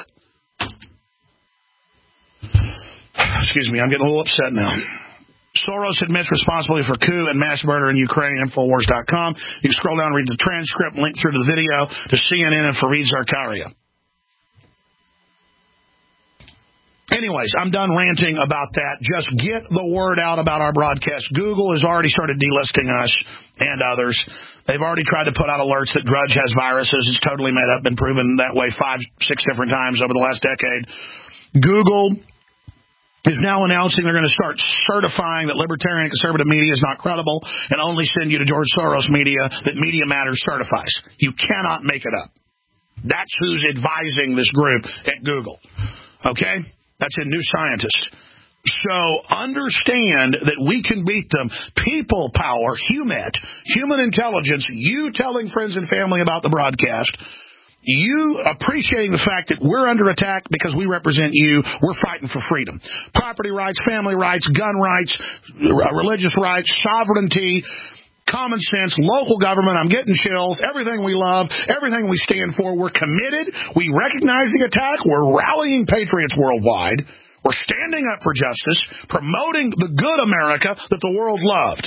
Excuse me, I'm getting a little upset now. Soros admits responsibility for coup and mass murder in Ukraine, Infowars dot com. You can scroll down and read the transcript, link through to the video to C N N and Fareed Zakaria. Anyways, I'm done ranting about that. Just get the word out about our broadcast. Google has already started delisting us and others. They've already tried to put out alerts that Drudge has viruses. It's totally made up, been proven that way five, six different times over the last decade. Google is now announcing they're going to start certifying that libertarian and conservative media is not credible and only send you to George Soros media that Media Matters certifies. You cannot make it up. That's who's advising this group at Google. Okay? That's in New Scientist. So understand that we can beat them. People power, HUMET, human intelligence, you telling friends and family about the broadcast, you appreciating the fact that we're under attack because we represent you, we're fighting for freedom. Property rights, family rights, gun rights, religious rights, sovereignty, common sense, local government, I'm getting chills, everything we love, everything we stand for, we're committed, we recognize the attack, we're rallying patriots worldwide, we're standing up for justice, promoting the good America that the world loved.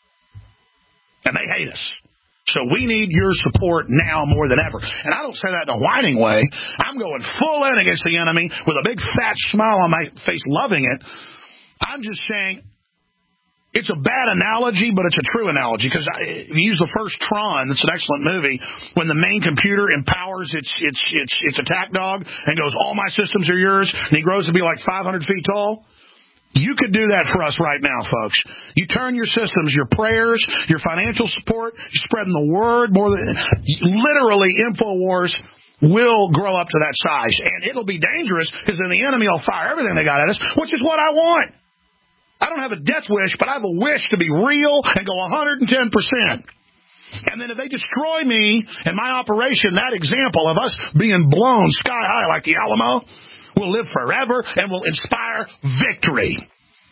And they hate us. So we need your support now more than ever. And I don't say that in a whining way. I'm going full in against the enemy with a big fat smile on my face loving it. I'm just saying, it's a bad analogy, but it's a true analogy, because if you use the first Tron, it's an excellent movie, when the main computer empowers its its its its attack dog and goes, all my systems are yours, and he grows to be like five hundred feet tall. You could do that for us right now, folks. You turn your systems, your prayers, your financial support, you're spreading the word more than literally InfoWars will grow up to that size, and it'll be dangerous because then the enemy will fire everything they got at us, which is what I want. I don't have a death wish, but I have a wish to be real and go one hundred ten percent. And then if they destroy me and my operation, that example of us being blown sky high like the Alamo will live forever and will inspire victory.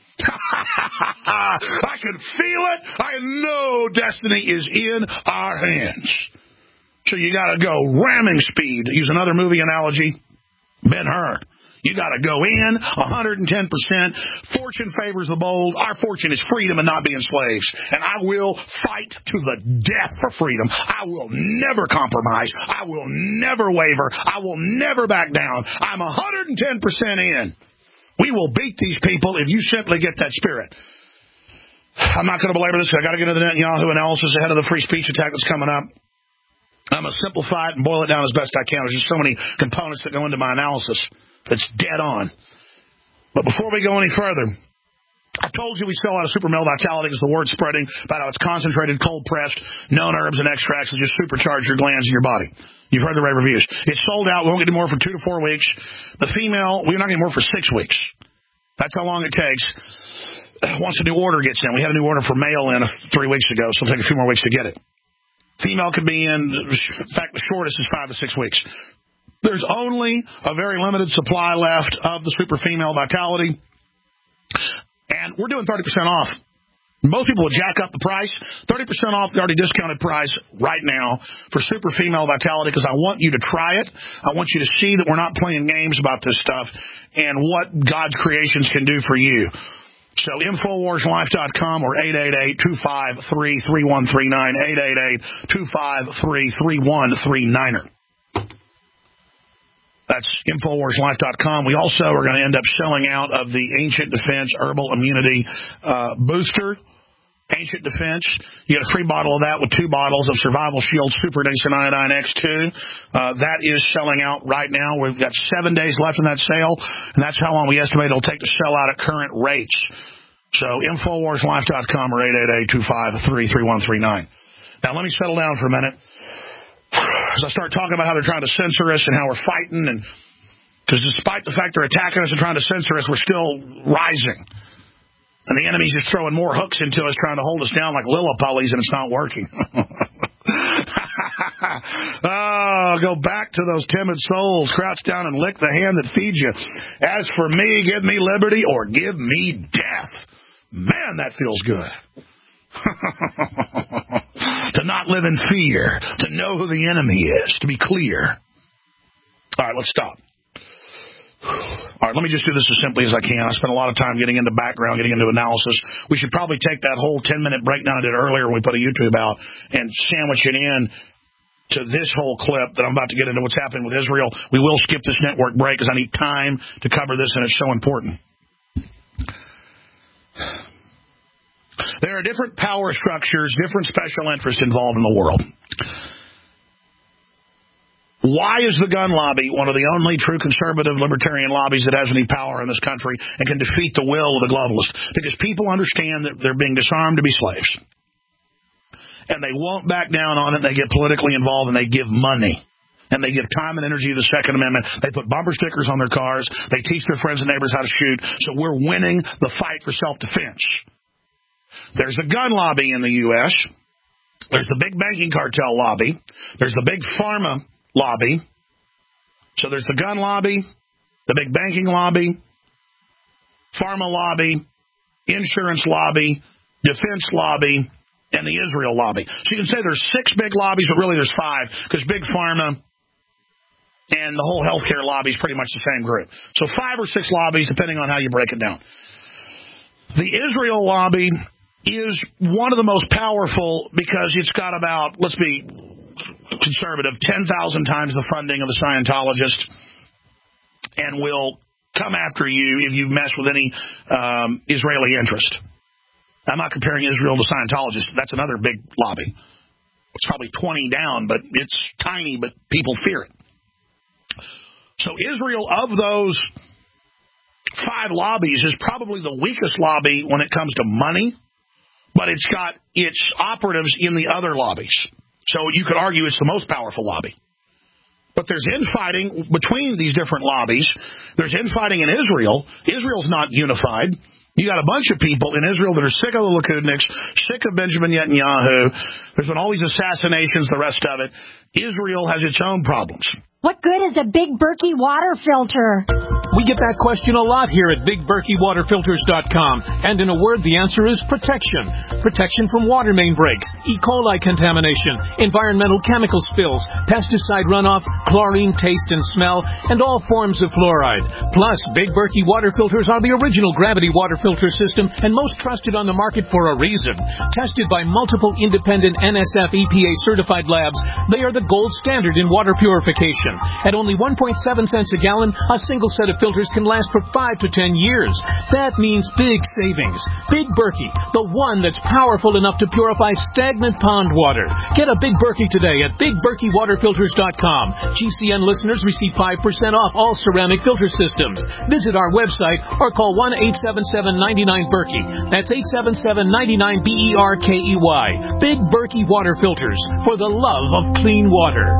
I can feel it. I know destiny is in our hands. So you got to go ramming speed. To use another movie analogy, Ben-Hur. You got to go in one hundred ten percent. Fortune favors the bold. Our fortune is freedom and not being slaves. And I will fight to the death for freedom. I will never compromise. I will never waver. I will never back down. I'm one hundred ten percent in. We will beat these people if you simply get that spirit. I'm not going to belabor this. I got to get into the Netanyahu analysis ahead of the free speech attack that's coming up. I'm going to simplify it and boil it down as best I can. There's just so many components that go into my analysis. It's dead on. But before we go any further, I told you we sell out of Super Male Vitality because the word's spreading about how it's concentrated, cold-pressed, known herbs and extracts that just supercharge your glands in your body. You've heard the rave reviews. It's sold out. We won't get any more for two to four weeks. The female, we're not getting more for six weeks. That's how long it takes. Once a new order gets in, we had a new order for male in three weeks ago, so it'll take a few more weeks to get it. Female could be in, in fact, the shortest is five to six weeks. There's only a very limited supply left of the Super Female Vitality, and we're doing thirty percent off. Most people will jack up the price. thirty percent off the already discounted price right now for Super Female Vitality, because I want you to try it. I want you to see that we're not playing games about this stuff and what God's creations can do for you. So Infowars Life dot com or eight eight eight, two five three, three one three nine, eight eight eight, two five three, three one three nine. That's Infowars Life dot com. We also are going to end up selling out of the Ancient Defense Herbal Immunity uh, Booster. Ancient Defense. You get a free bottle of that with two bottles of Survival Shield Super Decent Iodine X two. Uh, that is selling out right now. We've got seven days left in that sale, and that's how long we estimate it'll take to sell out at current rates. So Infowars Life dot com or eight eight eight, two five three, three one three nine. Now let me settle down for a minute. As I start talking about how they're trying to censor us and how we're fighting, and because despite the fact they're attacking us and trying to censor us, we're still rising. And the enemy's just throwing more hooks into us, trying to hold us down like Lilliputties, and it's not working. Oh, go back to those timid souls. Crouch down and lick the hand that feeds you. As for me, give me liberty or give me death. Man, that feels good. To not live in fear, to know who the enemy is, to be clear. All right, let's stop. All right, let me just do this as simply as I can. I spent a lot of time getting into background, getting into analysis. We should probably take that whole ten-minute breakdown I did earlier when we put a YouTube out and sandwich it in to this whole clip that I'm about to get into what's happening with Israel. We will skip this network break because I need time to cover this, and it's so important. There are different power structures, different special interests involved in the world. Why is the gun lobby one of the only true conservative libertarian lobbies that has any power in this country and can defeat the will of the globalists? Because people understand that they're being disarmed to be slaves. And they won't back down on it. They get politically involved, and they give money. And they give time and energy to the Second Amendment. They put bumper stickers on their cars. They teach their friends and neighbors how to shoot. So we're winning the fight for self-defense. There's a gun lobby in the U S There's the big banking cartel lobby. There's the big pharma lobby. So there's the gun lobby, the big banking lobby, pharma lobby, insurance lobby, defense lobby, and the Israel lobby. So you can say there's six big lobbies, but really there's five, because big pharma and the whole healthcare lobby is pretty much the same group. So five or six lobbies, depending on how you break it down. The Israel lobby is one of the most powerful because it's got about, let's be conservative, ten thousand times the funding of the Scientologists, and will come after you if you mess with any um, Israeli interest. I'm not comparing Israel to Scientologists. That's another big lobby. It's probably twenty down, but it's tiny, but people fear it. So Israel, of those five lobbies, is probably the weakest lobby when it comes to money, but it's got its operatives in the other lobbies. So you could argue it's the most powerful lobby. But there's infighting between these different lobbies. There's infighting in Israel. Israel's not unified. You got a bunch of people in Israel that are sick of the Likudniks, sick of Benjamin Netanyahu. There's been all these assassinations, the rest of it. Israel has its own problems. What good is a Big Berkey water filter? We get that question a lot here at big berkey water filters dot com. And in a word, the answer is protection. Protection from water main breaks, E. coli contamination, environmental chemical spills, pesticide runoff, chlorine taste and smell, and all forms of fluoride. Plus, Big Berkey water filters are the original gravity water filter system and most trusted on the market for a reason. Tested by multiple independent N S F E P A certified labs, they are the gold standard in water purification. At only one point seven cents a gallon, a single set of filters can last for five to ten years. That means big savings. Big Berkey, the one that's powerful enough to purify stagnant pond water. Get a Big Berkey today at big berkey water filters dot com. G C N listeners receive five percent off all ceramic filter systems. Visit our website or call one eight seven seven, nine nine, Berkey. That's eight seven seven, nine nine, B E R K E Y. Big Berkey water filters for the love of clean water.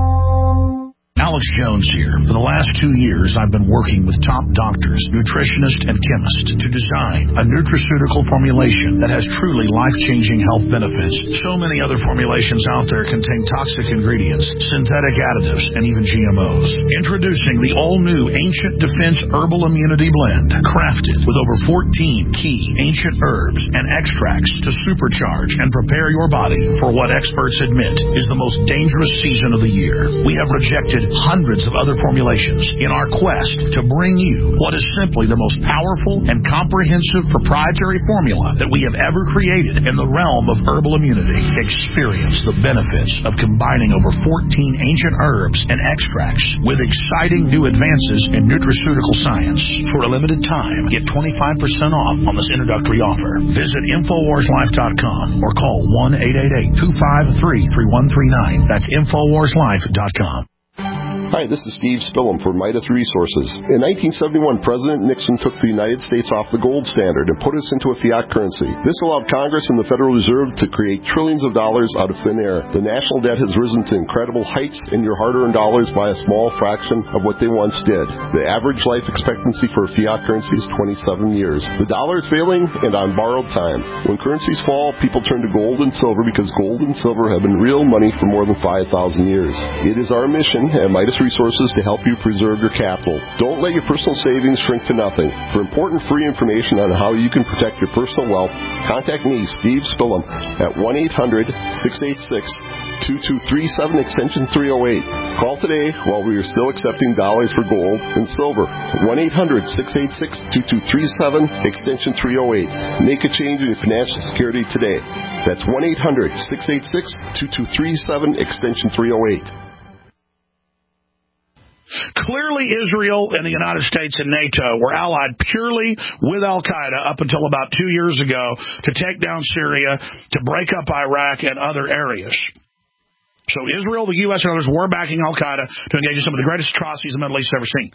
Alex Jones here. For the last two years, I've been working with top doctors, nutritionists, and chemists to design a nutraceutical formulation that has truly life-changing health benefits. So many other formulations out there contain toxic ingredients, synthetic additives, and even G M Os. Introducing the all-new Ancient Defense Herbal Immunity Blend, crafted with over fourteen key ancient herbs and extracts to supercharge and prepare your body for what experts admit is the most dangerous season of the year. We have rejected hundreds of other formulations in our quest to bring you what is simply the most powerful and comprehensive proprietary formula that we have ever created in the realm of herbal immunity. Experience the benefits of combining over fourteen ancient herbs and extracts with exciting new advances in nutraceutical science. For a limited time, get twenty-five percent off on this introductory offer. Visit infowars life dot com or call one eight eight eight, two five three, three one three nine. That's infowars life dot com. Hi, this is Steve Spillum for Midas Resources. In nineteen seventy-one, President Nixon took the United States off the gold standard and put us into a fiat currency. This allowed Congress and the Federal Reserve to create trillions of dollars out of thin air. The national debt has risen to incredible heights, and your hard-earned dollars by a small fraction of what they once did. The average life expectancy for a fiat currency is twenty-seven years. The dollar is failing and on borrowed time. When currencies fall, people turn to gold and silver because gold and silver have been real money for more than five thousand years. It is our mission at Midas Resources to help you preserve your capital. Don't let your personal savings shrink to nothing. For important free information on how you can protect your personal wealth, contact me, Steve Spillum, at one eight hundred, six eight six, two two three seven, extension three oh eight. Call today while we are still accepting dollars for gold and silver. one eight hundred, six eight six, two two three seven, extension three oh eight. Make a change in your financial security today. That's one eight hundred, six eight six, two two three seven, extension three oh eight. Clearly, Israel and the United States and NATO were allied purely with al-Qaeda up until about two years ago to take down Syria, to break up Iraq and other areas. So Israel, the U S, and others were backing al-Qaeda to engage in some of the greatest atrocities the Middle East has ever seen.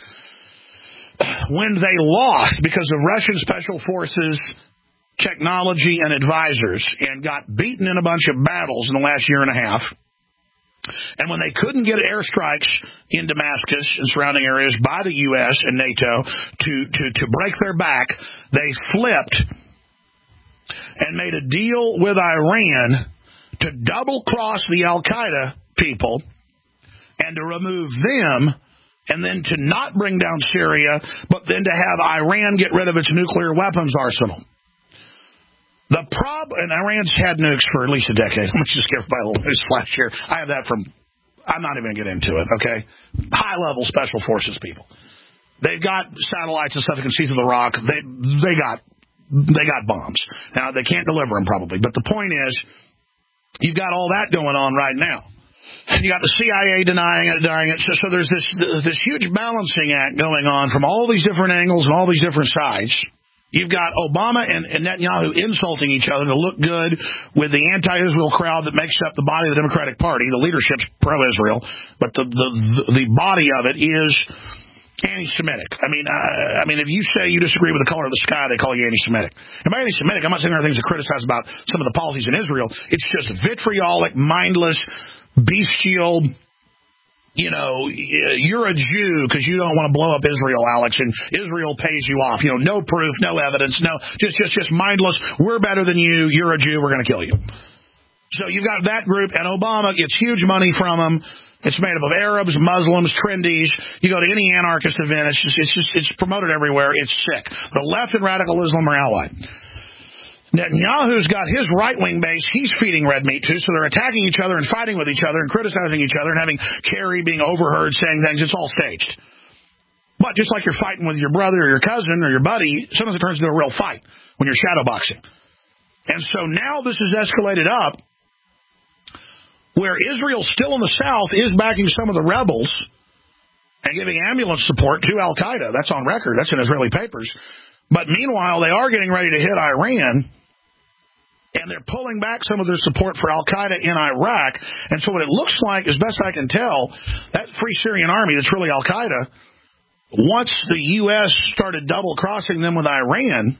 When they lost because of Russian special forces technology and advisors and got beaten in a bunch of battles in the last year and a half, and when they couldn't get airstrikes in Damascus and surrounding areas by the U S and NATO to, to, to break their back, they flipped and made a deal with Iran to double-cross the al-Qaeda people and to remove them, and then to not bring down Syria, but then to have Iran get rid of its nuclear weapons arsenal. The problem, and Iran's had nukes for at least a decade. Let's just give everybody a little news flash here. I have that from, I'm not even going to get into it, okay? High-level special forces people. They've got satellites and stuff that can see through the rock. They they got they got bombs. Now, they can't deliver them probably, but the point is, you've got all that going on right now. And you got the C I A denying it, denying it. So, so there's this this huge balancing act going on from all these different angles and all these different sides. You've got Obama and, and Netanyahu insulting each other to look good with the anti-Israel crowd that makes up the body of the Democratic Party. The leadership's pro-Israel, but the the, the body of it is anti-Semitic. I mean, uh, I mean, if you say you disagree with the color of the sky, they call you anti-Semitic. And by anti-Semitic, I'm not saying there are things to criticize about some of the policies in Israel. It's just vitriolic, mindless, bestial. You know, you're a Jew because you don't want to blow up Israel, Alex, and Israel pays you off. You know, no proof, no evidence, no, just, just, just mindless. We're better than you. You're a Jew. We're going to kill you. So you've got that group, and Obama gets huge money from them. It's made up of Arabs, Muslims, trendies. You go to any anarchist event, it's just, it's just, it's promoted everywhere. It's sick. The left and radical Islam are allied. Netanyahu's got his right-wing base he's feeding red meat to, so they're attacking each other and fighting with each other and criticizing each other and having Kerry being overheard saying things. It's all staged. But just like you're fighting with your brother or your cousin or your buddy, sometimes it turns into a real fight when you're shadowboxing. And so now this has escalated up where Israel still in the south is backing some of the rebels and giving ambulance support to al-Qaeda. That's on record. That's in Israeli papers. But meanwhile, they are getting ready to hit Iran, and they're pulling back some of their support for al-Qaeda in Iraq. And so what it looks like, as best I can tell, that Free Syrian Army that's really al-Qaeda, once the U S started double-crossing them with Iran,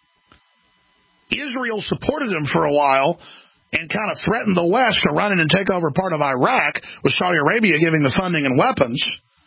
Israel supported them for a while and kind of threatened the West to run in and take over part of Iraq, with Saudi Arabia giving the funding and weapons.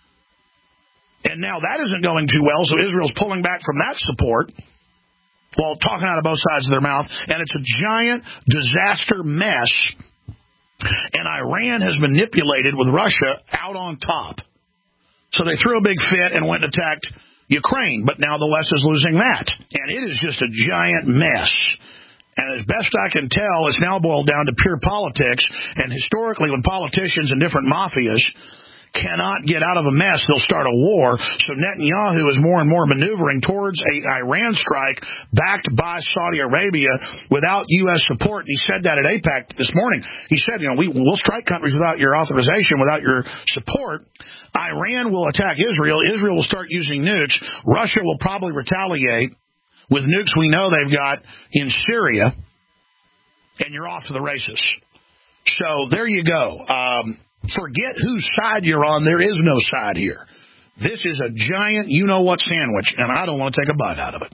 And now that isn't going too well, so Israel's pulling back from that support while talking out of both sides of their mouth. And it's a giant disaster mess. And Iran has manipulated with Russia out on top. So they threw a big fit and went and attacked Ukraine. But now the West is losing that. And it is just a giant mess. And as best I can tell, it's now boiled down to pure politics. And historically, when politicians and different mafias cannot get out of a mess, they'll start a war. So Netanyahu is more and more maneuvering towards a Iran strike backed by Saudi Arabia without U S support. And he said that at AIPAC this morning. He said, you know, we, we'll strike countries without your authorization, without your support. Iran will attack Israel. Israel will start using nukes. Russia will probably retaliate with nukes we know they've got in Syria. And you're off to the races. So there you go. Um, Forget whose side you're on. There is no side here. This is a giant you-know-what sandwich, and I don't want to take a bite out of it.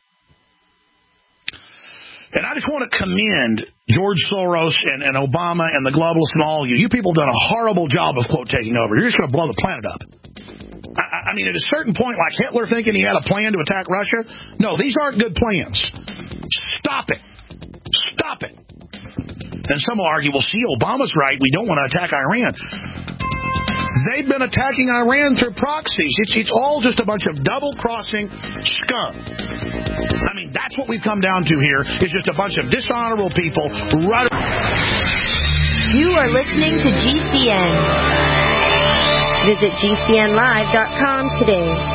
And I just want to commend George Soros and, and Obama and the globalists and all of you. You people have done a horrible job of, quote, taking over. You're just going to blow the planet up. I, I mean, at a certain point, like Hitler thinking he had a plan to attack Russia, no, these aren't good plans. Stop it. Stop it. And some will argue, well, see, Obama's right. We don't want to attack Iran. They've been attacking Iran through proxies. It's, it's all just a bunch of double-crossing scum. I mean, that's what we've come down to here, is just a bunch of dishonorable people right. You are listening to G C N. Visit G C N live dot com today.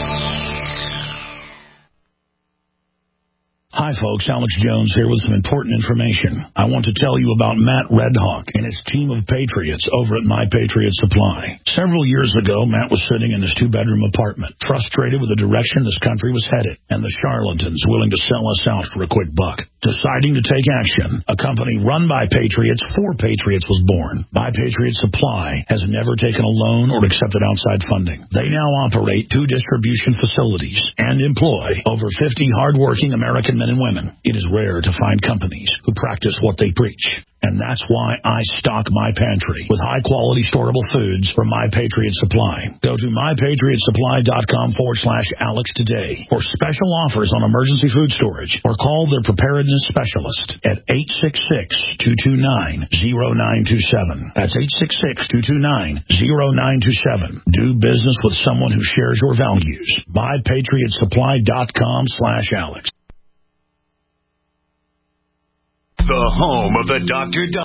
Hi, folks. Alex Jones here with some important information. I want to tell you about Matt Redhawk and his team of patriots over at My Patriot Supply. Several years ago, Matt was sitting in his two-bedroom apartment, frustrated with the direction this country was headed, and the charlatans willing to sell us out for a quick buck. Deciding to take action, a company run by patriots for patriots was born. My Patriot Supply has never taken a loan or accepted outside funding. They now operate two distribution facilities and employ over fifty hardworking American men and women. It is rare to find companies who practice what they preach. And that's why I stock my pantry with high-quality storable foods from My Patriot Supply. Go to my patriot supply dot com forward slash Alex today for special offers on emergency food storage, or call their preparedness specialist at eight six six, two two nine, zero nine two seven. That's eight six six, two two nine, zero nine two seven. Do business with someone who shares your values. my patriot supply dot com slash Alex. The home of the Doctor